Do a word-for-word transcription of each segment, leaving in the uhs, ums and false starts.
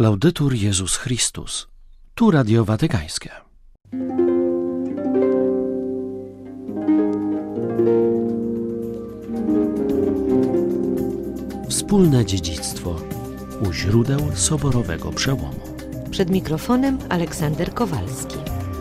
Laudetur Jezus Chrystus. Tu Radio Watykańskie. Wspólne dziedzictwo u źródeł soborowego przełomu. Przed mikrofonem Aleksander Kowalski.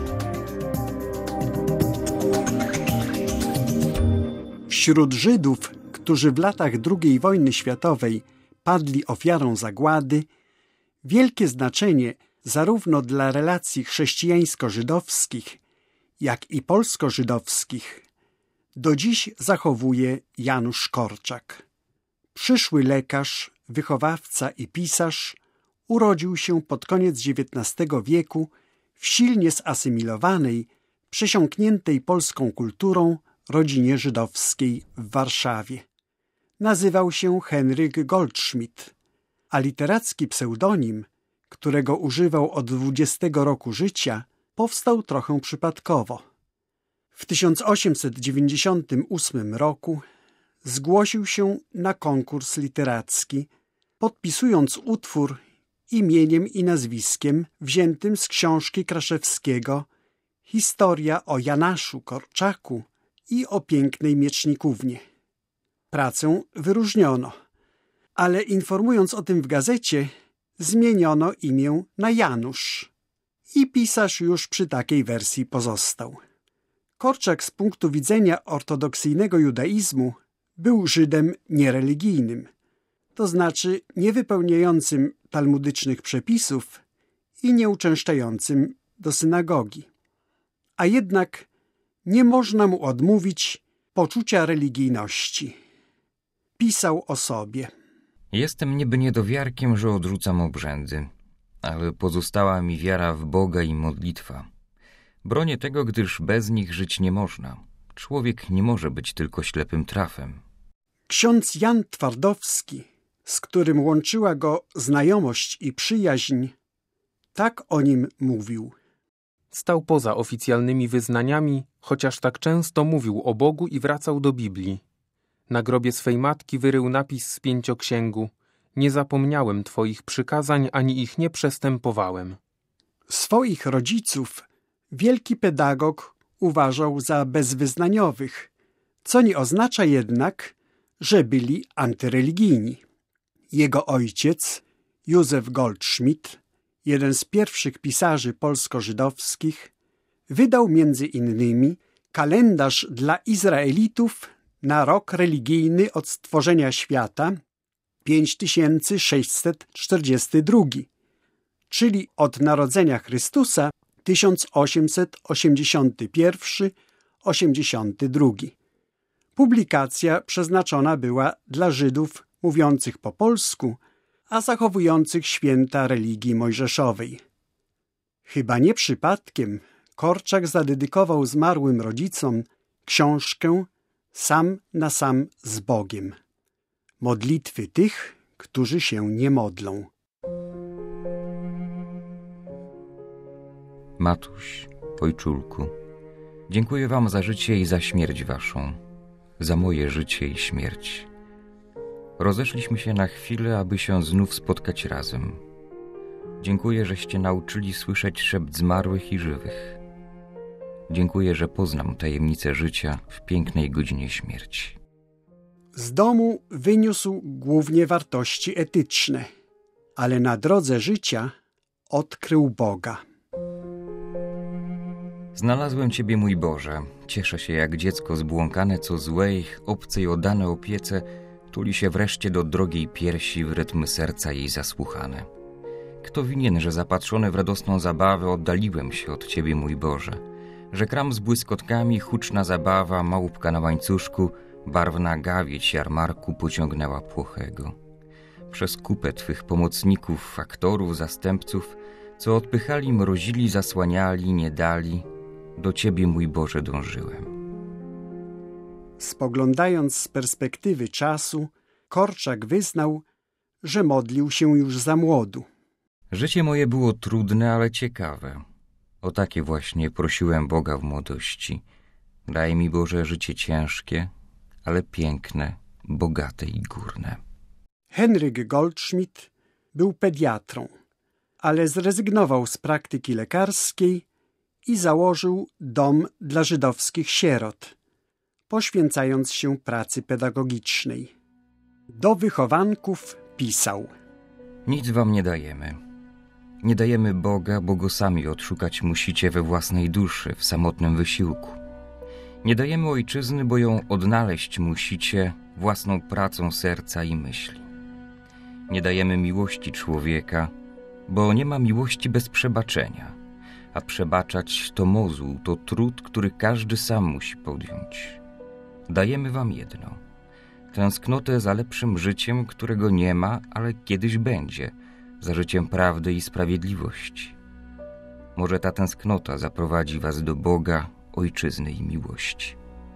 Wśród Żydów, którzy w latach drugiej wojny światowej padli ofiarą zagłady, wielkie znaczenie zarówno dla relacji chrześcijańsko-żydowskich, jak i polsko-żydowskich do dziś zachowuje Janusz Korczak. Przyszły lekarz, wychowawca i pisarz urodził się pod koniec dziewiętnastego wieku w silnie zasymilowanej, przesiąkniętej polską kulturą rodzinie żydowskiej w Warszawie. Nazywał się Henryk Goldschmidt, a literacki pseudonim, którego używał od dwudziestego roku życia, powstał trochę przypadkowo. W tysiąc osiemset dziewięćdziesiątym ósmym roku zgłosił się na konkurs literacki, podpisując utwór imieniem i nazwiskiem wziętym z książki Kraszewskiego Historia o Janaszu Korczaku i o pięknej Miecznikównie. Pracę wyróżniono, ale informując o tym w gazecie, zmieniono imię na Janusz i pisarz już przy takiej wersji pozostał. Korczak z punktu widzenia ortodoksyjnego judaizmu był Żydem niereligijnym, to znaczy niewypełniającym talmudycznych przepisów i nieuczęszczającym do synagogi. A jednak nie można mu odmówić poczucia religijności. Pisał o sobie. Jestem niby niedowiarkiem, że odrzucam obrzędy, ale pozostała mi wiara w Boga i modlitwa. Bronię tego, gdyż bez nich żyć nie można. Człowiek nie może być tylko ślepym trafem. Ksiądz Jan Twardowski, z którym łączyła go znajomość i przyjaźń, tak o nim mówił. Stał poza oficjalnymi wyznaniami, chociaż tak często mówił o Bogu i wracał do Biblii. Na grobie swej matki wyrył napis z pięcioksięgu: nie zapomniałem Twoich przykazań, ani ich nie przestępowałem. Swoich rodziców wielki pedagog uważał za bezwyznaniowych, co nie oznacza jednak, że byli antyreligijni. Jego ojciec, Józef Goldschmidt, jeden z pierwszych pisarzy polsko-żydowskich, wydał między innymi kalendarz dla Izraelitów na rok religijny od stworzenia świata pięć tysięcy sześćset czterdziesty drugi, czyli od narodzenia Chrystusa tysiąc osiemset osiemdziesiąty pierwszy osiemdziesiąty drugi. Publikacja przeznaczona była dla Żydów mówiących po polsku, a zachowujących święta religii mojżeszowej. Chyba nie przypadkiem Korczak zadedykował zmarłym rodzicom książkę Sam na sam z Bogiem. Modlitwy tych, którzy się nie modlą. Matuś, ojczulku, dziękuję wam za życie i za śmierć waszą, za moje życie i śmierć. Rozeszliśmy się na chwilę, aby się znów spotkać razem. Dziękuję, żeście nauczyli słyszeć szept zmarłych i żywych. Dziękuję, że poznam tajemnicę życia w pięknej godzinie śmierci. Z domu wyniósł głównie wartości etyczne, ale na drodze życia odkrył Boga. Znalazłem Ciebie, mój Boże. Cieszę się jak dziecko zbłąkane, co złej, obcej oddane opiece, tuli się wreszcie do drogiej piersi w rytm serca jej zasłuchane. Kto winien, że zapatrzony w radosną zabawę oddaliłem się od Ciebie, mój Boże, że kram z błyskotkami, huczna zabawa, małpka na łańcuszku, barwna gawieć jarmarku pociągnęła płochego. Przez kupę Twych pomocników, aktorów, zastępców, co odpychali, mrozili, zasłaniali, nie dali, do Ciebie, mój Boże, dążyłem. Spoglądając z perspektywy czasu, Korczak wyznał, że modlił się już za młodu. Życie moje było trudne, ale ciekawe. O takie właśnie prosiłem Boga w młodości. Daj mi, Boże, życie ciężkie, ale piękne, bogate i górne. Henryk Goldschmidt był pediatrą, ale zrezygnował z praktyki lekarskiej i założył dom dla żydowskich sierot, poświęcając się pracy pedagogicznej. Do wychowanków pisał: Nic wam nie dajemy. Nie dajemy Boga, bo go sami odszukać musicie we własnej duszy, w samotnym wysiłku. Nie dajemy ojczyzny, bo ją odnaleźć musicie własną pracą serca i myśli. Nie dajemy miłości człowieka, bo nie ma miłości bez przebaczenia, a przebaczać to mozuł, to trud, który każdy sam musi podjąć. Dajemy wam jedno: tęsknotę za lepszym życiem, którego nie ma, ale kiedyś będzie, za życiem prawdy i sprawiedliwości. Może ta tęsknota zaprowadzi was do Boga, ojczyzny i miłości.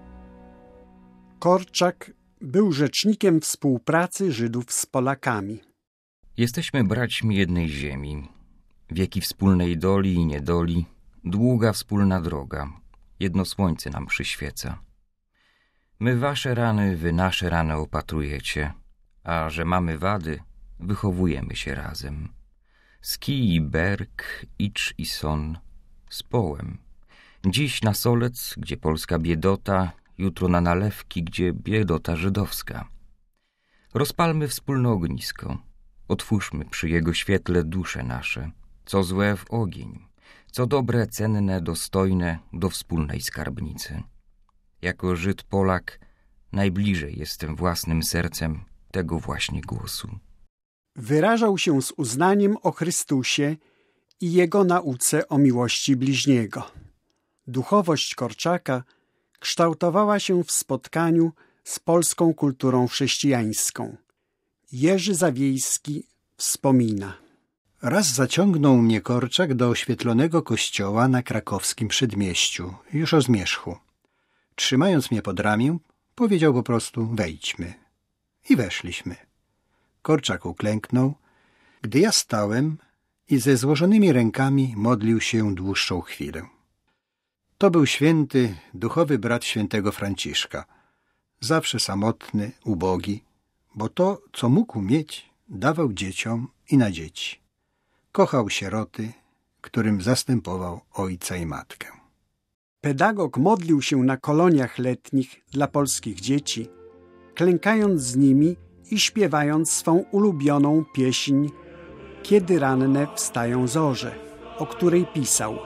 Korczak był rzecznikiem współpracy Żydów z Polakami. Jesteśmy braćmi jednej ziemi, wieki wspólnej doli i niedoli, długa wspólna droga, jedno słońce nam przyświeca. My wasze rany, wy nasze rany opatrujecie, a że mamy wady, wychowujemy się razem. Z kij i berk, icz i son, z połem. Dziś na Solec, gdzie polska biedota, jutro na Nalewki, gdzie biedota żydowska. Rozpalmy wspólne ognisko, otwórzmy przy jego świetle dusze nasze, co złe w ogień, co dobre, cenne, dostojne do wspólnej skarbnicy. Jako Żyd Polak najbliżej jestem własnym sercem tego właśnie głosu. Wyrażał się z uznaniem o Chrystusie i Jego nauce o miłości bliźniego. Duchowość Korczaka kształtowała się w spotkaniu z polską kulturą chrześcijańską. Jerzy Zawiejski wspomina: Raz zaciągnął mnie Korczak do oświetlonego kościoła na krakowskim przedmieściu, już o zmierzchu. Trzymając mnie pod ramię, powiedział po prostu: wejdźmy. I weszliśmy. Korczak uklęknął, gdy ja stałem i ze złożonymi rękami modlił się dłuższą chwilę. To był święty, duchowy brat świętego Franciszka. Zawsze samotny, ubogi, bo to, co mógł mieć, dawał dzieciom i na dzieci. Kochał sieroty, którym zastępował ojca i matkę. Pedagog modlił się na koloniach letnich dla polskich dzieci, klękając z nimi i śpiewając swą ulubioną pieśń Kiedy ranne wstają zorze, o której pisał: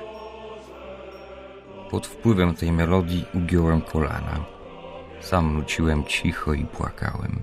Pod wpływem tej melodii ugiąłem kolana. Sam nuciłem cicho i płakałem.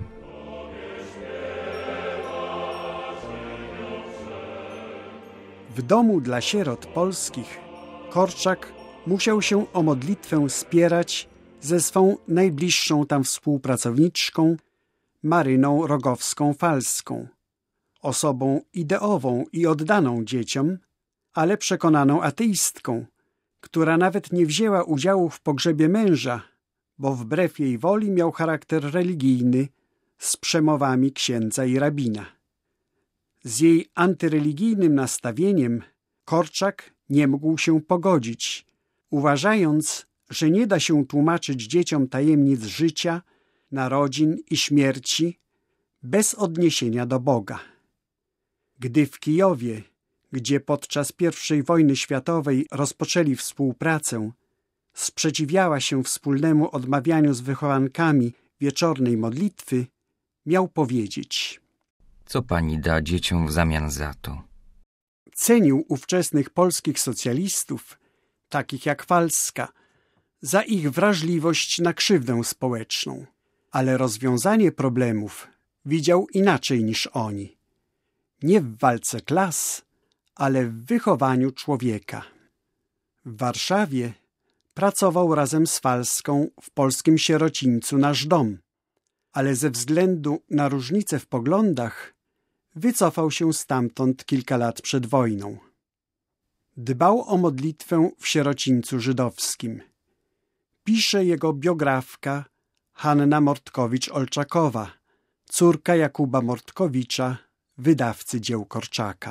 W domu dla sierot polskich Korczak musiał się o modlitwę spierać ze swą najbliższą tam współpracowniczką Maryną Rogowską-Falską, osobą ideową i oddaną dzieciom, ale przekonaną ateistką, która nawet nie wzięła udziału w pogrzebie męża, bo wbrew jej woli miał charakter religijny z przemowami księdza i rabina. Z jej antyreligijnym nastawieniem Korczak nie mógł się pogodzić, uważając, że nie da się tłumaczyć dzieciom tajemnic życia, narodzin i śmierci bez odniesienia do Boga. Gdy w Kijowie, gdzie podczas pierwszej wojny światowej rozpoczęli współpracę, sprzeciwiała się wspólnemu odmawianiu z wychowankami wieczornej modlitwy, miał powiedzieć: Co pani da dzieciom w zamian za to? Cenił ówczesnych polskich socjalistów, takich jak Falska, za ich wrażliwość na krzywdę społeczną, ale rozwiązanie problemów widział inaczej niż oni. Nie w walce klas, ale w wychowaniu człowieka. W Warszawie pracował razem z Falską w polskim sierocińcu Nasz Dom, ale ze względu na różnice w poglądach wycofał się stamtąd kilka lat przed wojną. Dbał o modlitwę w sierocińcu żydowskim. Pisze jego biografka Hanna Mortkowicz-Olczakowa, córka Jakuba Mortkowicza, wydawcy dzieł Korczaka.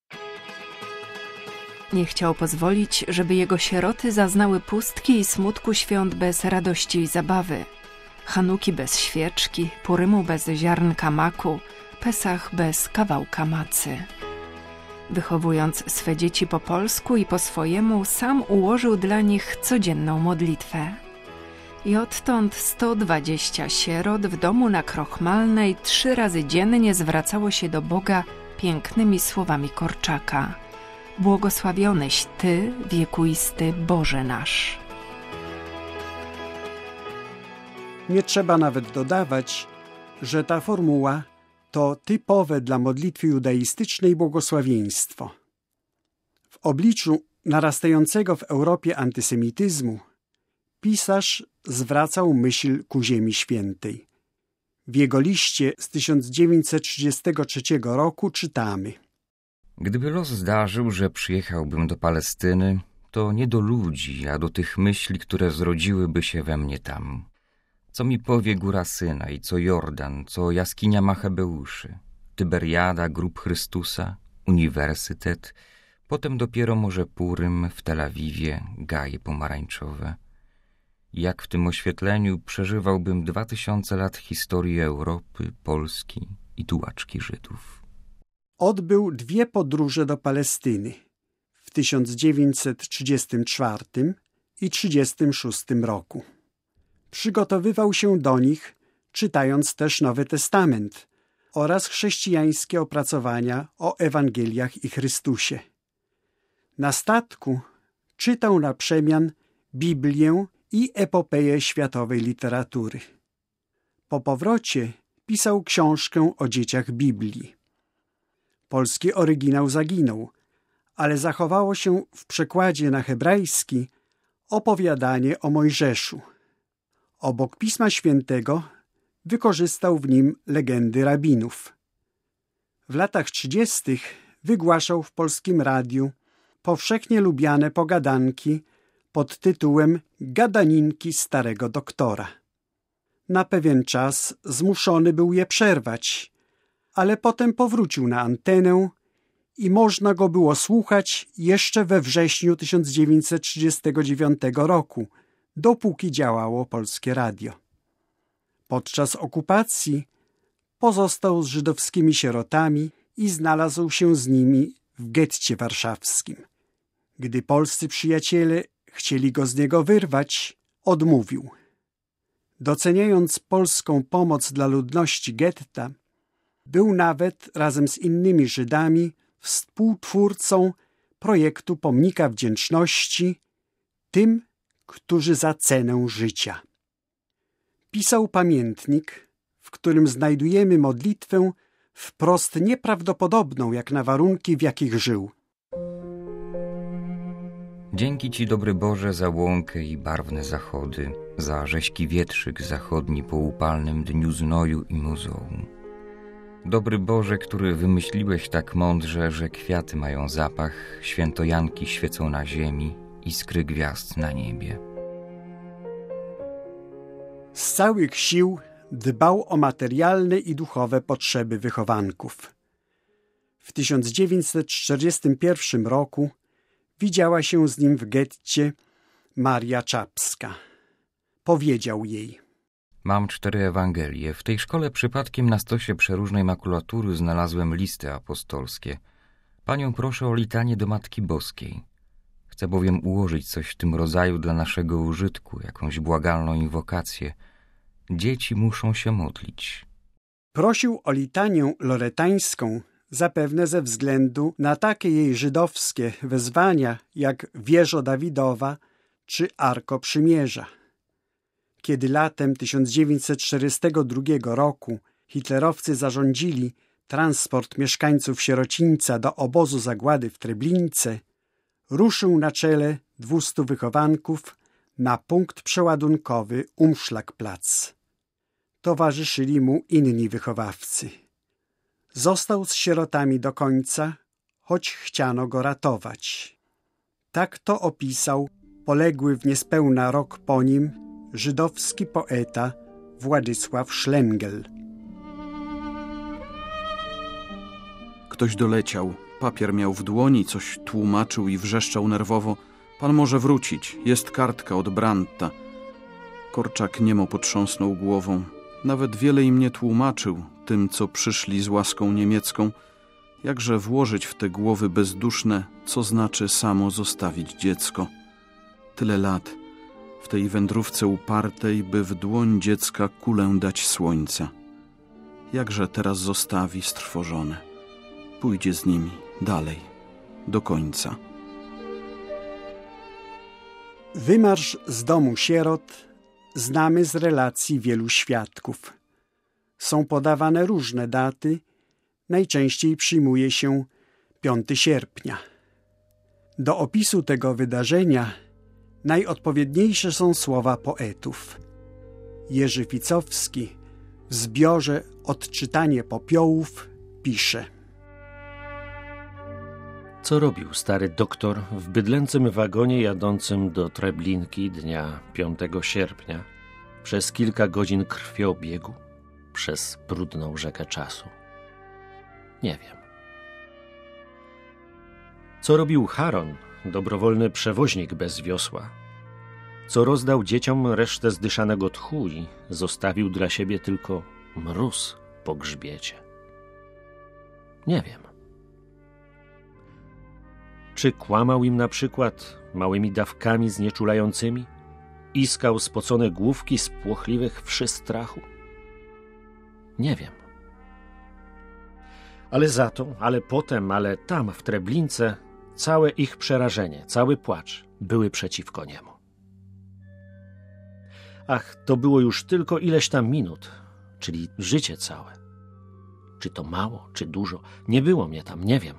Nie chciał pozwolić, żeby jego sieroty zaznały pustki i smutku świąt bez radości i zabawy. Hanuki bez świeczki, Purymu bez ziarnka maku, Pesach bez kawałka macy. Wychowując swe dzieci po polsku i po swojemu, sam ułożył dla nich codzienną modlitwę. I odtąd sto dwadzieścia sierot w domu na Krochmalnej trzy razy dziennie zwracało się do Boga pięknymi słowami Korczaka: błogosławioneś Ty, wiekuisty Boże nasz. Nie trzeba nawet dodawać, że ta formuła to typowe dla modlitwy judaistycznej błogosławieństwo. W obliczu narastającego w Europie antysemityzmu pisarz zwracał myśl ku Ziemi Świętej. W jego liście z tysiąc dziewięćset trzydziestego trzeciego roku czytamy: Gdyby los zdarzył, że przyjechałbym do Palestyny, to nie do ludzi, a do tych myśli, które zrodziłyby się we mnie tam. Co mi powie góra Synaj, co Jordan, co jaskinia Machabeuszy, Tyberiada, grób Chrystusa, uniwersytet, potem dopiero może Purym w Tel Awiwie, gaje pomarańczowe. Jak w tym oświetleniu przeżywałbym dwa tysiące lat historii Europy, Polski i tułaczki Żydów. Odbył dwie podróże do Palestyny w tysiąc dziewięćset trzydziestym czwartym i trzydziestym szóstym roku. Przygotowywał się do nich, czytając też Nowy Testament oraz chrześcijańskie opracowania o Ewangeliach i Chrystusie. Na statku czytał na przemian Biblię i epopeję światowej literatury. Po powrocie pisał książkę o dzieciach Biblii. Polski oryginał zaginął, ale zachowało się w przekładzie na hebrajski opowiadanie o Mojżeszu. Obok Pisma Świętego wykorzystał w nim legendy rabinów. W latach trzydziestych wygłaszał w polskim radiu powszechnie lubiane pogadanki pod tytułem Gadaninki starego doktora. Na pewien czas zmuszony był je przerwać, ale potem powrócił na antenę i można go było słuchać jeszcze we wrześniu tysiąc dziewięćset trzydziestego dziewiątego roku, dopóki działało Polskie Radio. Podczas okupacji pozostał z żydowskimi sierotami i znalazł się z nimi w getcie warszawskim. Gdy polscy przyjaciele chcieli go z niego wyrwać, odmówił. Doceniając polską pomoc dla ludności getta, był nawet razem z innymi Żydami współtwórcą projektu Pomnika Wdzięczności tym, którzy za cenę życia. Pisał pamiętnik, w którym znajdujemy modlitwę wprost nieprawdopodobną jak na warunki, w jakich żył. Dzięki Ci, dobry Boże, za łąkę i barwne zachody, za rześki wietrzyk zachodni po upalnym dniu znoju i mozołu. Dobry Boże, który wymyśliłeś tak mądrze, że kwiaty mają zapach, świętojanki świecą na ziemi, iskry gwiazd na niebie. Z całych sił dbał o materialne i duchowe potrzeby wychowanków. W tysiąc dziewięćset czterdziestym pierwszym roku widziała się z nim w getcie Maria Czapska. Powiedział jej: Mam cztery Ewangelie. W tej szkole przypadkiem na stosie przeróżnej makulatury znalazłem listy apostolskie. Panią proszę o litanię do Matki Boskiej. Chcę bowiem ułożyć coś w tym rodzaju dla naszego użytku, jakąś błagalną inwokację. Dzieci muszą się modlić. Prosił o litanię loretańską, zapewne ze względu na takie jej żydowskie wezwania jak Wieżo Dawidowa czy Arko Przymierza. Kiedy latem tysiąc dziewięćset czterdziestego drugiego roku hitlerowcy zarządzili transport mieszkańców sierocińca do obozu zagłady w Treblince, ruszył na czele dwustu wychowanków na punkt przeładunkowy Umschlagplatz. Towarzyszyli mu inni wychowawcy. Został z sierotami do końca, choć chciano go ratować. Tak to opisał poległy w niespełna rok po nim żydowski poeta Władysław Szlengel. Ktoś doleciał. Papier miał w dłoni, coś tłumaczył i wrzeszczał nerwowo. Pan może wrócić, jest kartka od Brandta. Korczak niemo potrząsnął głową. Nawet wiele im nie tłumaczył, tym, co przyszli z łaską niemiecką. Jakże włożyć w te głowy bezduszne, co znaczy samo zostawić dziecko? Tyle lat w tej wędrówce upartej, by w dłoń dziecka kulę dać słońca. Jakże teraz zostawi strwożone? Pójdzie z nimi dalej, do końca. Wymarsz z domu sierot znamy z relacji wielu świadków. Są podawane różne daty, najczęściej przyjmuje się piątego sierpnia. Do opisu tego wydarzenia najodpowiedniejsze są słowa poetów. Jerzy Ficowski w zbiorze Odczytanie popiołów pisze: Co robił stary doktor w bydlęcym wagonie jadącym do Treblinki dnia piątego sierpnia przez kilka godzin krwiobiegu przez brudną rzekę czasu? Nie wiem. Co robił Charon, dobrowolny przewoźnik bez wiosła? Co rozdał dzieciom resztę zdyszanego tchu i zostawił dla siebie tylko mróz po grzbiecie? Nie wiem. Czy kłamał im na przykład małymi dawkami znieczulającymi? Iskał spocone główki z płochliwych wszy strachu? Nie wiem. Ale za to, ale potem, ale tam w Treblince całe ich przerażenie, cały płacz były przeciwko niemu. Ach, to było już tylko ileś tam minut, czyli życie całe. Czy to mało, czy dużo? Nie było mnie tam, nie wiem.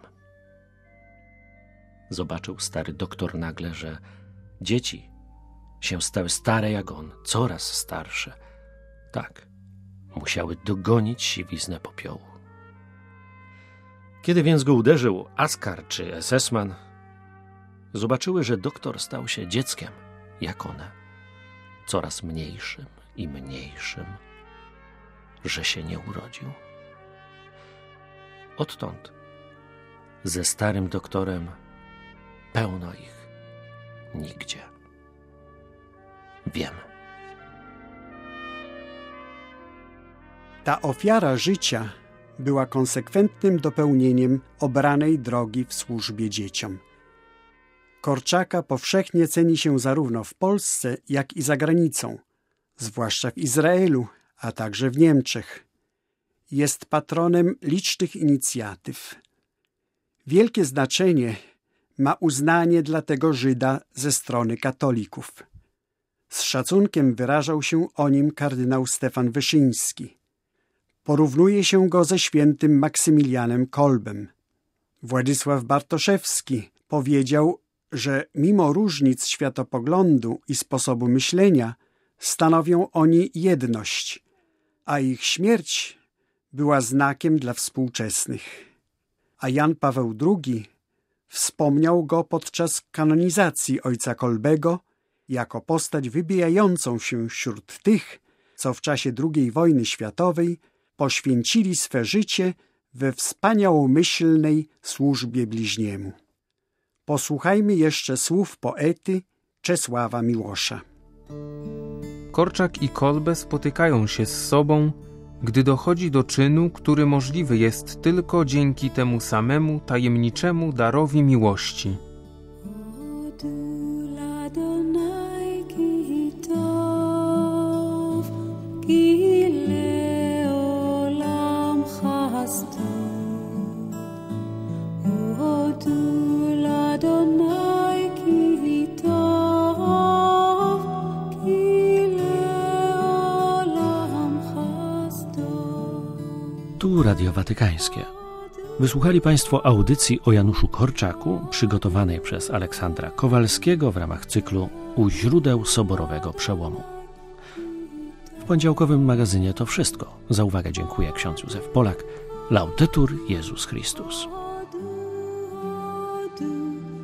Zobaczył stary doktor nagle, że dzieci się stały stare jak on, coraz starsze. Tak, musiały dogonić siwiznę popiołu. Kiedy więc go uderzył askar czy esesman, zobaczyły, że doktor stał się dzieckiem, jak one, coraz mniejszym i mniejszym, że się nie urodził. Odtąd ze starym doktorem pełno ich nigdzie. Wiem. Ta ofiara życia była konsekwentnym dopełnieniem obranej drogi w służbie dzieciom. Korczaka powszechnie ceni się zarówno w Polsce, jak i za granicą, zwłaszcza w Izraelu, a także w Niemczech. Jest patronem licznych inicjatyw. Wielkie znaczenie ma uznanie dla tego Żyda ze strony katolików. Z szacunkiem wyrażał się o nim kardynał Stefan Wyszyński. Porównuje się go ze świętym Maksymilianem Kolbem. Władysław Bartoszewski powiedział, że mimo różnic światopoglądu i sposobu myślenia stanowią oni jedność, a ich śmierć była znakiem dla współczesnych. A Jan Paweł drugi wspomniał go podczas kanonizacji ojca Kolbego jako postać wybijającą się wśród tych, co w czasie drugiej wojny światowej poświęcili swe życie we wspaniałomyślnej służbie bliźniemu. Posłuchajmy jeszcze słów poety Czesława Miłosza. Korczak i Kolbe spotykają się z sobą, gdy dochodzi do czynu, który możliwy jest tylko dzięki temu samemu tajemniczemu darowi miłości. Tu Radio Watykańskie. Wysłuchali Państwo audycji o Januszu Korczaku, przygotowanej przez Aleksandra Kowalskiego w ramach cyklu U źródeł Soborowego Przełomu. W poniedziałkowym magazynie to wszystko. Za uwagę dziękuję ksiądz Józef Polak. Laudetur Jezus Chrystus.